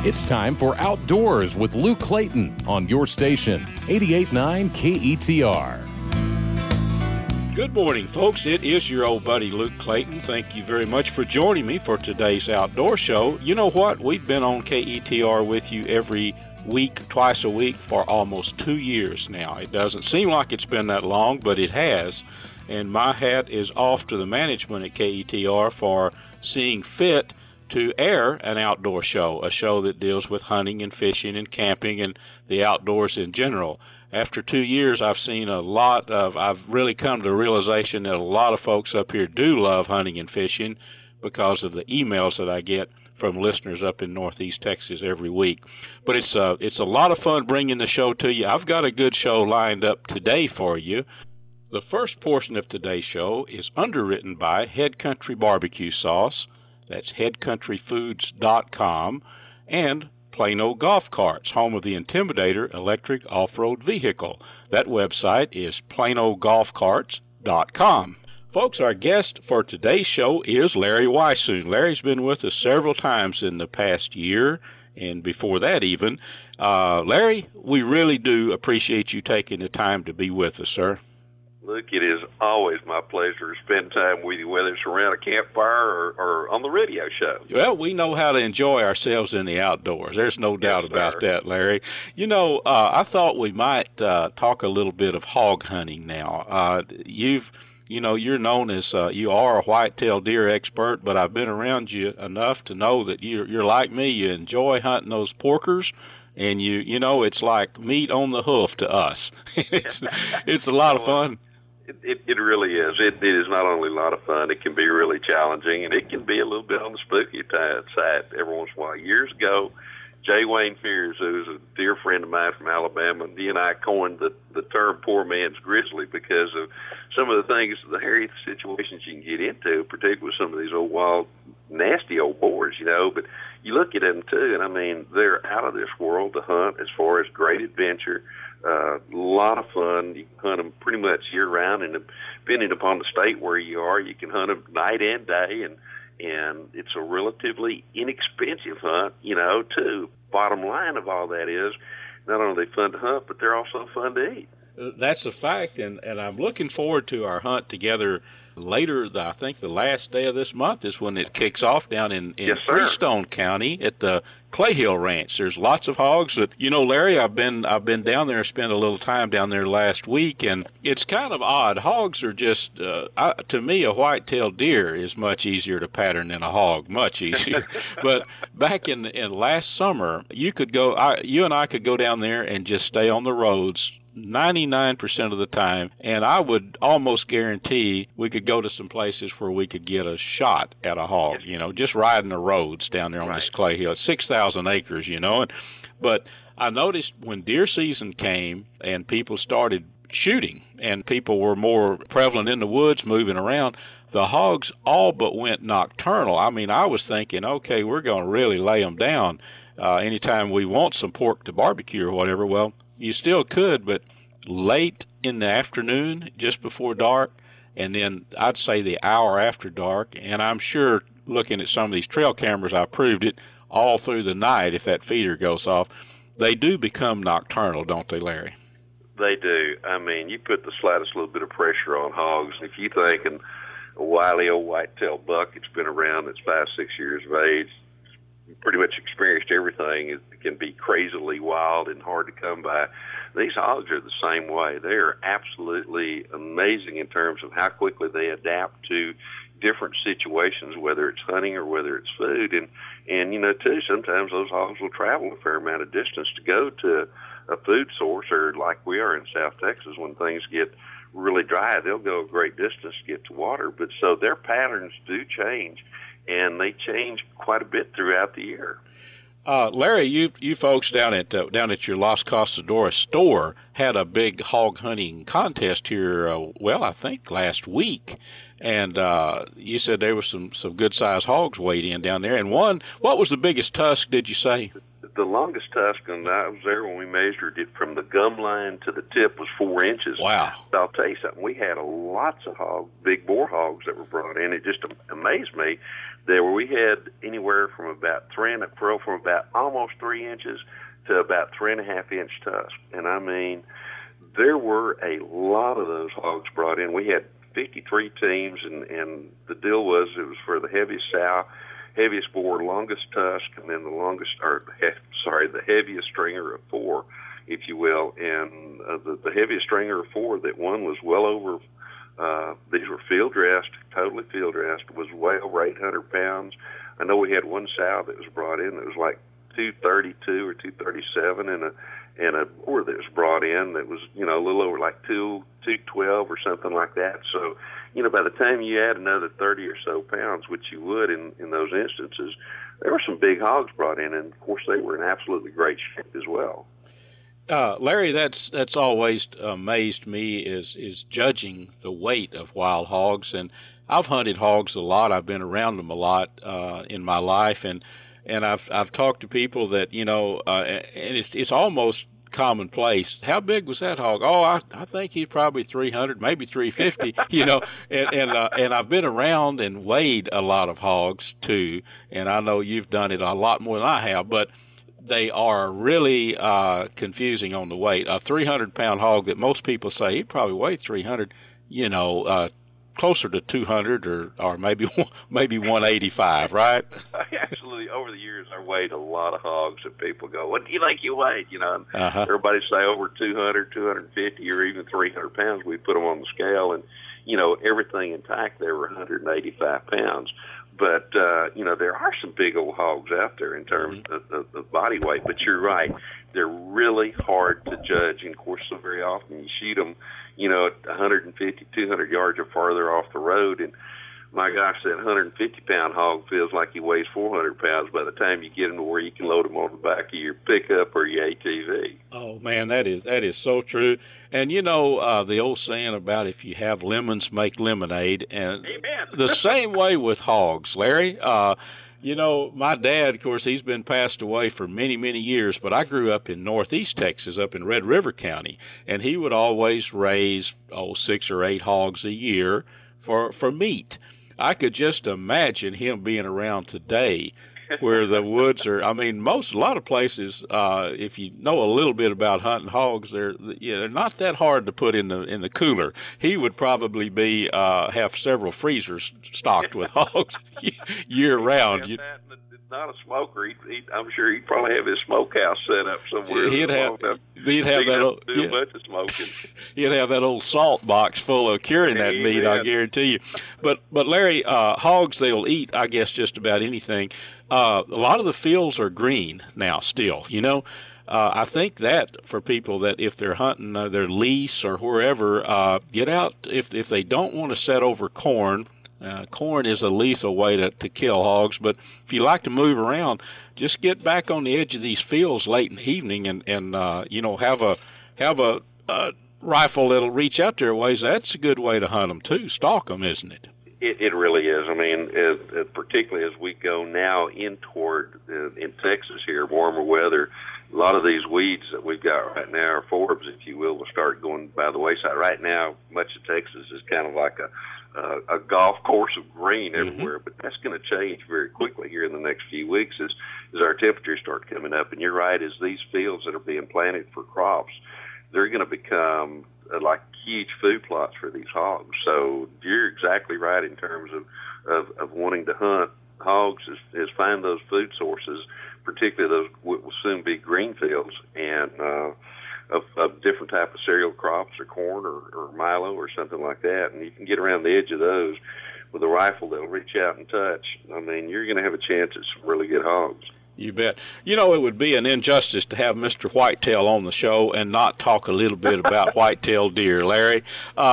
It's time for Outdoors with Luke Clayton on your station, 88.9 KETR. Good morning, folks. It is your old buddy, Luke Clayton. Thank you very much for joining me for today's outdoor show. You know what? We've been on KETR with you every week, twice a week, for almost 2 years now. It doesn't seem like it's been that long, but it has. And my hat is off to the management at KETR for seeing fit to air an outdoor show, a show that deals with hunting and fishing and camping and the outdoors in general. After 2 years, I've really come to the realization that a lot of folks up here do love hunting and fishing because of the emails that I get from listeners up in Northeast Texas every week. But it's a lot of fun bringing the show to you. I've got a good show lined up today for you. The first portion of today's show is underwritten by Head Country Barbecue Sauce. That's headcountryfoods.com, and Plano Golf Carts, home of the Intimidator electric off-road vehicle. That website is planogolfcarts.com. Folks, our guest for today's show is Larry Weishuhn. Larry's been with us several times in the past year, and before that even. Larry, we really do appreciate you taking the time to be with us, sir. Luke, it is always my pleasure to spend time with you, whether it's around a campfire or on the radio show. Well, we know how to enjoy ourselves in the outdoors. There's no doubt about that, Larry. You know, I thought we might talk a little bit of hog hunting now. You're known as you are a whitetail deer expert, but I've been around you enough to know that you're like me. You enjoy hunting those porkers. And you know, it's like meat on the hoof to us. It's a lot of fun. It really is. It is not only a lot of fun, it can be really challenging, and it can be a little bit on the spooky side every once in a while. Years ago, Jay Wayne Fears, who's a dear friend of mine from Alabama, and he and I coined the term poor man's grizzly because of some of the things, the hairy situations you can get into, particularly with some of these old wild, nasty old boars, you know. But you look at them, too, and, I mean, they're out of this world to hunt as far as great adventure. A lot of fun. You can hunt them pretty much year-round, and depending upon the state where you are, you can hunt them night and day, and it's a relatively inexpensive hunt, you know, too. Bottom line of all that is not only are they fun to hunt, but they're also fun to eat. That's a fact, and I'm looking forward to our hunt together later. I think the last day of this month is when it kicks off down in Freestone County at the Clay Hill Ranch. There's lots of hogs that, you know, Larry, I've been down there, spent a little time down there last week, and it's kind of odd. Hogs are just, to me, a white-tailed deer is much easier to pattern than a hog, much easier. But back in last summer, you and I could go down there and just stay on the roads 99% of the time, and I would almost guarantee we could go to some places where we could get a shot at a hog, you know, just riding the roads down there on this Clay Hill. It's 6,000 acres, you know. But I noticed when deer season came and people started shooting and people were more prevalent in the woods moving around, the hogs all but went nocturnal. I mean, I was thinking, okay, we're going to really lay them down anytime we want some pork to barbecue or whatever. Well, you still could, but late in the afternoon, just before dark, and then I'd say the hour after dark, and I'm sure looking at some of these trail cameras, I proved it all through the night if that feeder goes off. They do become nocturnal, don't they, Larry? They do. I mean, you put the slightest little bit of pressure on hogs. If you think a wily old whitetail buck that's been around, that's 5-6 years of age, pretty much experienced everything, it can be crazily wild and hard to come by. These hogs are the same way. They are absolutely amazing in terms of how quickly they adapt to different situations, whether it's hunting or whether it's food. And you know, too, sometimes those hogs will travel a fair amount of distance to go to a food source, or like we are in South Texas, when things get really dry, they'll go a great distance to get to water. But so their patterns do change, and they change quite a bit throughout the year. Larry, you folks down at your Las Costadora store had a big hog hunting contest here. I think last week, and you said there were some good sized hogs weighed in down there. And what was the biggest tusk? Did you say? The longest tusk, and I was there when we measured it from the gum line to the tip, was 4 inches. Wow! So I'll tell you something. We had lots of big boar hogs that were brought in. It just amazed me there we had anywhere from about almost 3 inches to about 3.5 inch tusk. And I mean, there were a lot of those hogs brought in. We had 53 teams, and the deal was it was for the heaviest sow, heaviest boar, longest tusk, and then the heaviest stringer of 4, if you will. And the heaviest stringer of 4 that won was well over, these were field dressed, totally field dressed, was way over 800 pounds. I know we had one sow that was brought in that was like 232 or 237, and a boar that was brought in that was, a little over like 212 or something like that. So, by the time you add another 30 or so pounds, which you would in those instances, there were some big hogs brought in, and of course they were in absolutely great shape as well. Larry, that's always amazed me is judging the weight of wild hogs, and I've hunted hogs a lot. I've been around them a lot in my life, and I've talked to people that and it's almost commonplace. How big was that hog? Oh, I think he's probably 300, maybe 350. And I've been around and weighed a lot of hogs too, and I know you've done it a lot more than I have, but they are really confusing on the weight. A 300-pound hog that most people say he probably weighed 300, closer to 200 or maybe 185, right? Actually, over the years, I weighed a lot of hogs, and people go, "What do you think you weighed?" Everybody say over 200, 250, or even 300 pounds. We put them on the scale, and everything intact, they were 185 pounds. But, there are some big old hogs out there in terms of body weight. But you're right. They're really hard to judge. And, of course, so very often you shoot them, at 150, 200 yards or farther off the road. And, my gosh, that 150-pound hog feels like he weighs 400 pounds by the time you get him to where you can load him on the back of your pickup or your ATV. Oh, man, that is so true. And, the old saying about if you have lemons, make lemonade. And Amen. The same way with hogs, Larry. My dad, of course, he's been passed away for many, many years, but I grew up in northeast Texas, up in Red River County, and he would always raise, 6 or 8 hogs a year for meat. I could just imagine him being around today where the woods are. I mean, a lot of places, if you know a little bit about hunting hogs, they're not that hard to put in the cooler. He would probably be have several freezers stocked with hogs year round. Not a smoker. I'm sure he'd probably have his smokehouse set up somewhere. He'd have that old, do a bunch of smoking. He'd have that old salt box full of curing that meat, I guarantee you. But Larry, hogs, they'll eat, I guess, just about anything. A lot of the fields are green now still, I think that for people that if they're hunting their lease or wherever, get out if they don't want to set over corn. Corn is a lethal way to kill hogs, but if you like to move around, just get back on the edge of these fields late in the evening and have a rifle that'll reach out there a ways. That's a good way to hunt them too. Stalk them, isn't it? It really is. I mean, particularly as we go now in toward in Texas here, warmer weather, a lot of these weeds that we've got right now, or forbs, if you will start going by the wayside. Right now, much of Texas is kind of like a golf course of green everywhere, but that's going to change very quickly here in the next few weeks as our temperatures start coming up. And you're right, as these fields that are being planted for crops, they're going to become like huge food plots for these hogs. So you're exactly right in terms of wanting to hunt hogs is find those food sources, particularly those what will soon be green fields, and of different type of cereal crops or corn or milo or something like that. And you can get around the edge of those with a rifle that'll reach out and touch. I mean, you're going to have a chance at some really good hogs. You bet. It would be an injustice to have Mr. Whitetail on the show and not talk a little bit about whitetail deer, Larry.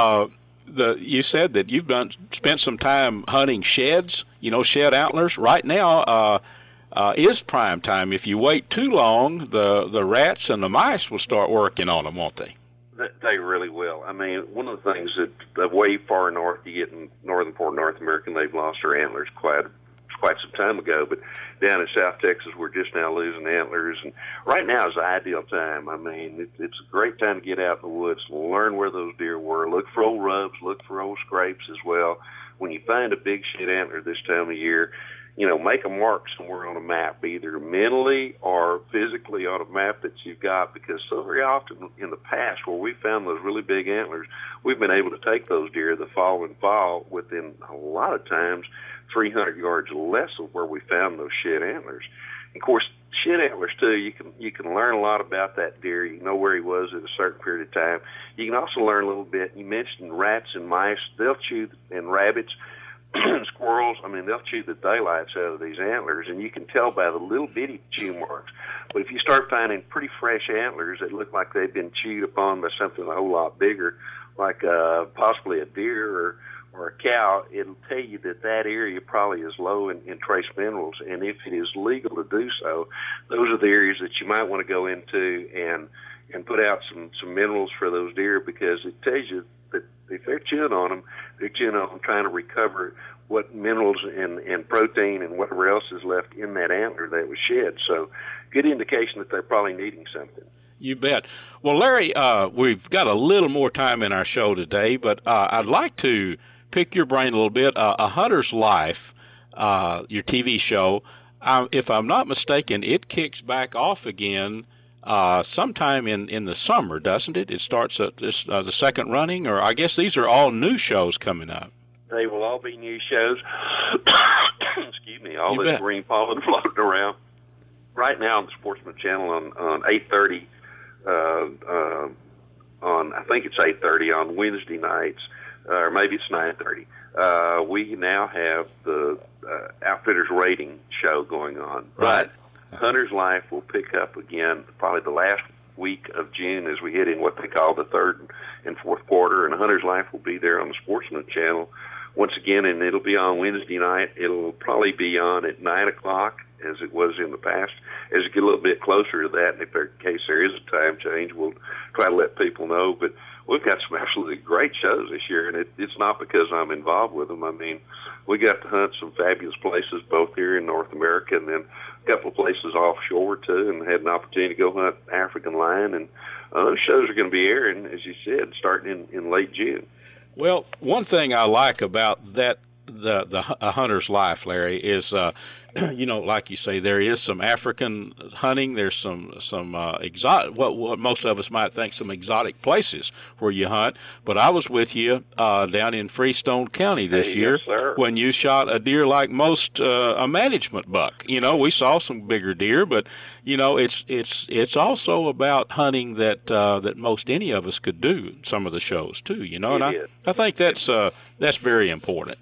You said that you've spent some time hunting sheds, shed antlers. Right now is prime time. If you wait too long, the rats and the mice will start working on them, won't they? They really will. I mean, one of the things that way far north you get in northern part of North America, they've lost their antlers quite some time ago, but down in South Texas, we're just now losing antlers, and right now is the ideal time. I mean, it's a great time to get out in the woods, learn where those deer were, look for old rubs, look for old scrapes as well. When you find a big shed antler this time of year, make a mark somewhere on a map, either mentally or physically on a map that you've got, because so very often in the past where we found those really big antlers, we've been able to take those deer the following fall within a lot of times 300 yards less of where we found those shed antlers. And of course, shed antlers too, you can learn a lot about that deer. You know where he was at a certain period of time. You can also learn a little bit. You mentioned rats and mice. They'll chew, and rabbits, squirrels, they'll chew the daylights out of these antlers, and you can tell by the little bitty chew marks. But if you start finding pretty fresh antlers that look like they've been chewed upon by something a whole lot bigger, like possibly a deer or a cow, it'll tell you that area probably is low in trace minerals. And if it is legal to do so, those are the areas that you might want to go into and put out some minerals for those deer, because it tells you that if they're chewing on them, they're chewing on them trying to recover what minerals and protein and whatever else is left in that antler that was shed. So good indication that they're probably needing something. You bet. Well, Larry, we've got a little more time in our show today, but I'd like to pick your brain a little bit. A Hunter's Life, your TV show, if I'm not mistaken, it kicks back off again sometime in the summer, doesn't it? It starts at the second running, or I guess these are all new shows coming up. They will all be new shows. Excuse me, all this green pollen floating around. Right now on the Sportsman Channel on 8:30, I think it's 8:30 on Wednesday nights, or maybe it's 9:30. We now have the Outfitters Rating show going on. Right. But Hunter's Life will pick up again probably the last week of June as we hit in what they call the third and fourth quarter, and Hunter's Life will be there on the Sportsman Channel once again, and it'll be on Wednesday night. It'll probably be on at 9 o'clock as it was in the past. As you get a little bit closer to that, and if in case there is a time change, we'll try to let people know. But we've got some absolutely great shows this year, and it's not because I'm involved with them. We got to hunt some fabulous places both here in North America and then a couple of places offshore too, and had an opportunity to go hunt African lion. And those shows are going to be airing, as you said, starting in late June. Well, one thing I like about that, A Hunter's Life, Larry, is like you say, there is some African hunting. There's some exotic, what most of us might think, some exotic places where you hunt. But I was with you down in Freestone County this year when you shot a deer like most a management buck. We saw some bigger deer, but it's also about hunting that most any of us could do. Some of the shows too. And I think that's very important.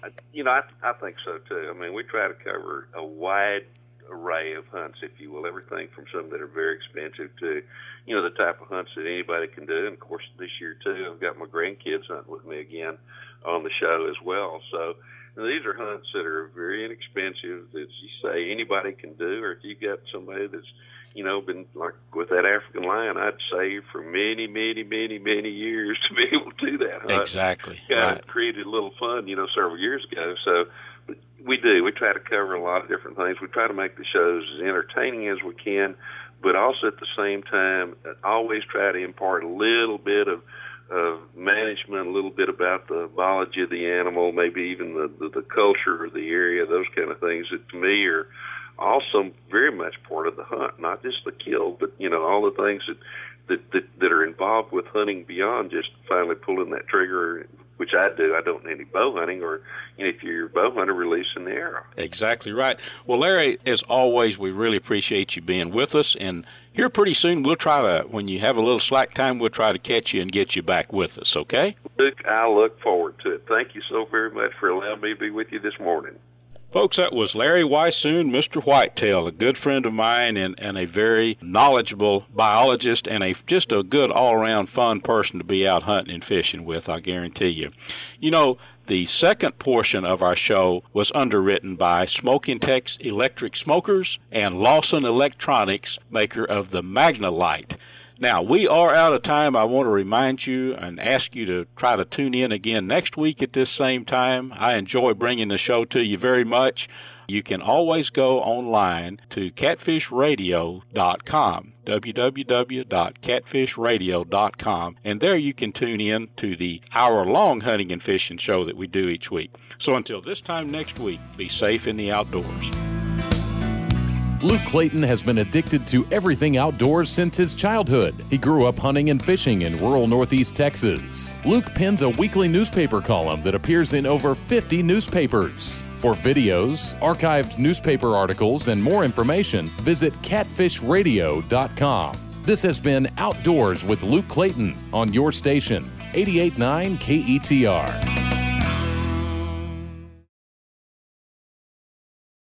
I think so too. We try to cover a wide array of hunts, if you will, everything from some that are very expensive to, the type of hunts that anybody can do. And of course, this year too, I've got my grandkids hunting with me again on the show as well. So these are hunts that are very inexpensive, that you say anybody can do, or if you've got somebody that's, been like with that African lion, I'd say for many, many, many, many years to be able to do that hunt. Exactly. Created a little fun, several years ago. So we do. We try to cover a lot of different things. We try to make the shows as entertaining as we can, but also at the same time, always try to impart a little bit of management, a little bit about the biology of the animal, maybe even the culture of the area, those kind of things that to me are also very much part of the hunt, not just the kill, but all the things that are involved with hunting beyond just finally pulling that trigger, which I do. I don't need any bow hunting, or if you're a bow hunter, releasing the arrow. Exactly right. Well, Larry, as always, we really appreciate you being with us, and here pretty soon we'll try to, when you have a little slack time, we'll try to catch you and get you back with us, okay? Luke, I look forward to it. Thank you so very much for allowing me to be with you this morning. Folks, that was Larry Weishuhn, Mr. Whitetail, a good friend of mine and a very knowledgeable biologist and just a good all-around fun person to be out hunting and fishing with, I guarantee you. The second portion of our show was underwritten by Smoking Tex Electric Smokers and Lawson Electronics, maker of the MagnaLite. Now, we are out of time. I want to remind you and ask you to try to tune in again next week at this same time. I enjoy bringing the show to you very much. you can always go online to catfishradio.com, www.catfishradio.com, and there you can tune in to the hour-long hunting and fishing show that we do each week. So until this time next week, be safe in the outdoors. Luke Clayton has been addicted to everything outdoors since his childhood. He grew up hunting and fishing in rural Northeast Texas. Luke pens a weekly newspaper column that appears in over 50 newspapers. For videos, archived newspaper articles, and more information, visit catfishradio.com. This has been Outdoors with Luke Clayton on your station, 88.9 KETR.